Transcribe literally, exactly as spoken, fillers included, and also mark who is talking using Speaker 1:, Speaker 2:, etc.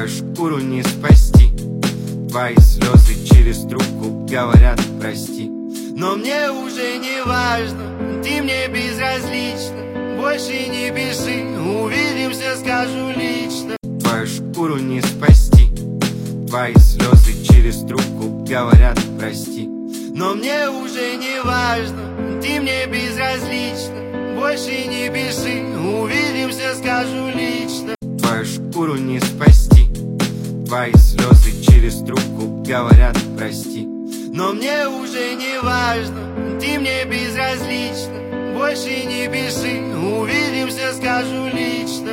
Speaker 1: Твою шкуру не спасти. Твои слезы через трубку говорят прости. Но мне уже не важно, ты мне безразлична. Больше не пиши, увидимся, скажу лично. Твою шкуру не спасти. Твои слезы через трубку говорят прости. Но мне уже не важно, ты мне безразлична. Больше не пиши, увидимся, скажу лично. Твою шкуру не спасти. Твои слезы через трубку говорят прости. Но мне уже не важно, ты мне безразлична. Больше не пиши, увидимся, скажу лично.